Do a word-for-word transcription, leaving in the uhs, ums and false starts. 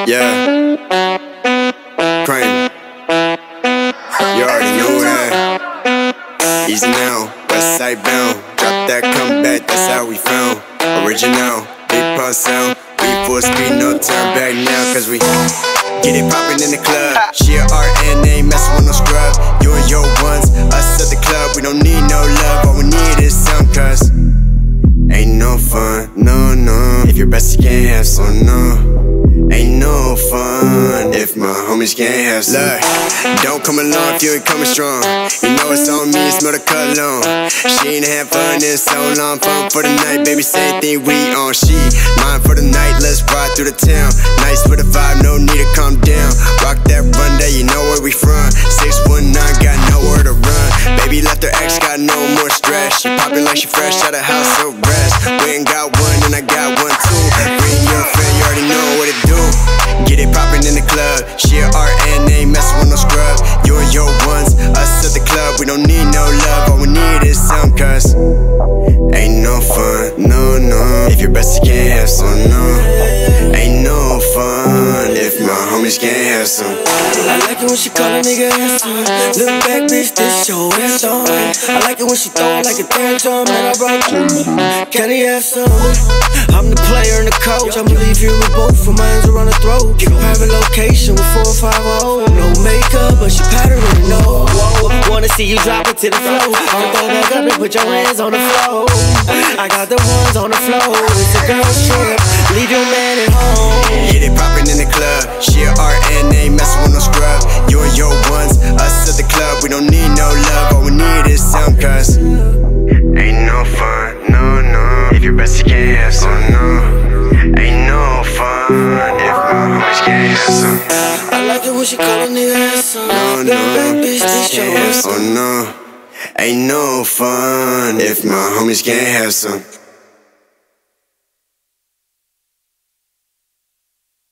Yeah. Crane. You already know that. Easy now, west side bound. Drop that, come back, that's how we found. Original, big pump sound. We full speed, no turn back now. Cause we get it poppin' in the club. She a R N, ain't messin' with no scrub. You and your ones, us at the club. We don't need no love, all we need is some. Cause ain't no fun, no, no. If your bestie can't have some, no. Ain't no fun if my homies can't have some. Look, don't come along if you ain't coming strong. You know it's on me, smell the cologne. She ain't had fun in so long. Fun for the night, baby, same thing we on. She mine for the night, let's ride through the town. Nice with a vibe, no need to calm down. Rock that run day, you know where we from. six one nine, got nowhere to run. Baby left her ex, got no more stress. She poppin' like she fresh out of house arrest. We ain't got one and I got one too. Bring your friend, you already know what it do. Get it poppin' in the club. She a R N, ain't messin' with no scrub. You and your ones, us at the club. We don't need no love, all we need is some. Cause ain't no fun, no, no. If your bestie can't have some, no. Ain't no fun if my homies can't have some. I like it when she call a nigga handsome. Look back, bitch, this your ass on. I like it when she throw it like a tantrum. Man, I brought can he have some? I'm the player and the coach. I'ma leave here with both of my hands around the throat. Private location with four five oh. No makeup, but she pattern in the nose. Wanna see you drop it to the floor. I'ma throw back up and put your hands on the floor. I got the ones on the floor. It's a girl trip. Leave your man at home. Get it poppin' in the club. She a R N, ain't messin' with no scrub. You and your ones, us at the club. We don't need no love, all we need is some. Cause ain't no fun, no, no. If your bestie can't have some, no. Ain't no fun if my homies can't have some. I like it when she call a nigga handsome. No, no, bitch, this your ass. oh no. Ain't no fun if my homies can't have some.